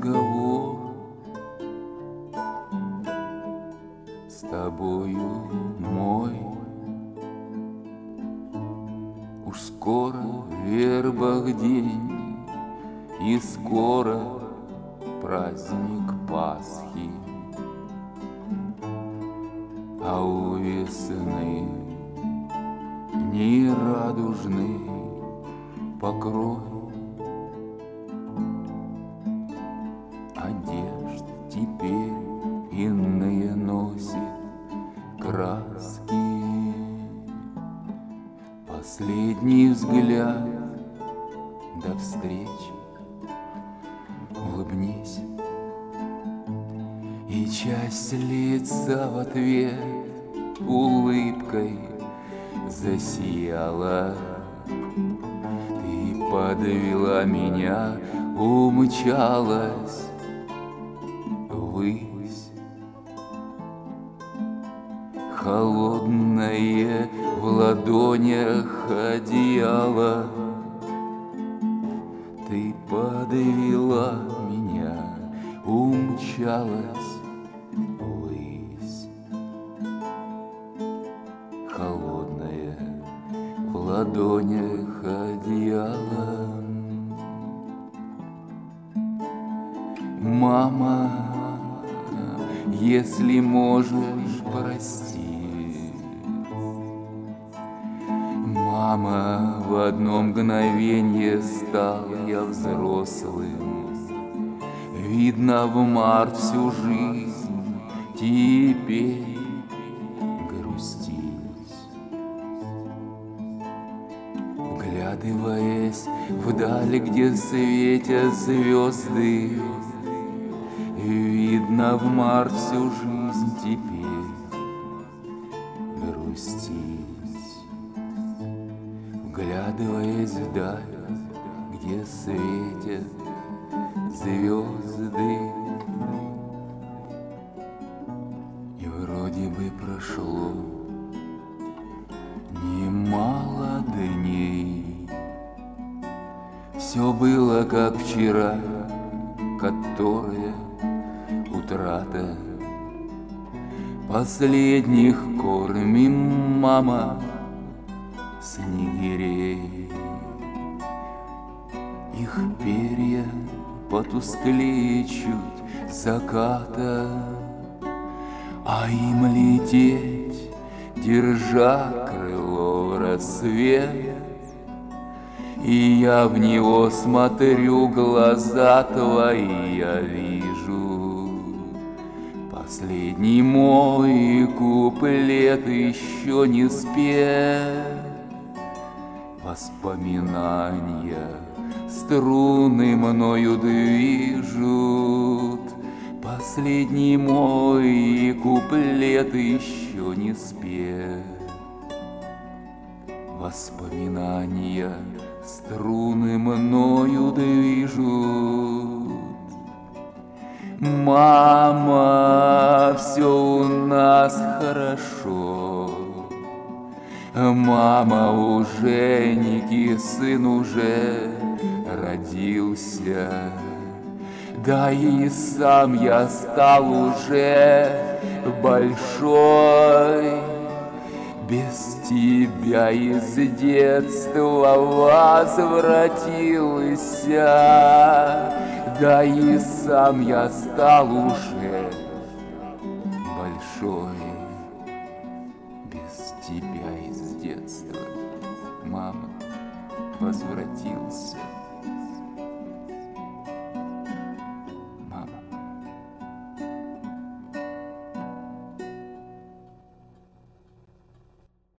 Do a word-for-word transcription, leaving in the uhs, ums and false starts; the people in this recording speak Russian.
разговор с тобою мой. Уж скоро в вербах день, и скоро праздник Пасхи, а у весны нерадужный покрой одежд теперь иные носит краски. Последний взгляд до встречи, улыбнись, и часть лица в ответ улыбкой засияла. Ты подвела меня, умчалась ввысь. Холодное в ладонях одеяло. Ты подвела меня, умчалась ввысь. Холодное в ладонях одеяло. Мама, если можешь, прости. Мама, в одно мгновенье стал я взрослым. Видно, в март всю жизнь теперь грустить. Вглядываясь вдаль, где светят звезды, видно, в март всю жизнь теперь грустить. Вглядываясь вдаль, где светят звезды, и вроде бы прошло немало дней. Все было как вчера, которое утрата. Последних кормим, мама, снегирей. Их перья потусклее чуть заката, а им лететь, держа крыло в рассвет. И я в него смотрю, глаза твои я вижу. Последний мой куплет еще не спет. Воспоминания струны мною движут. Последний мой куплет еще не спет. Воспоминания струны мною движут. Мама, все у нас хорошо. Мама, у Женьки сын уже родился. Да и сам я стал уже большой. Без тебя из детства возвратился. Да и сам я стал уже большой. Без тебя из детства, мама, возвратился.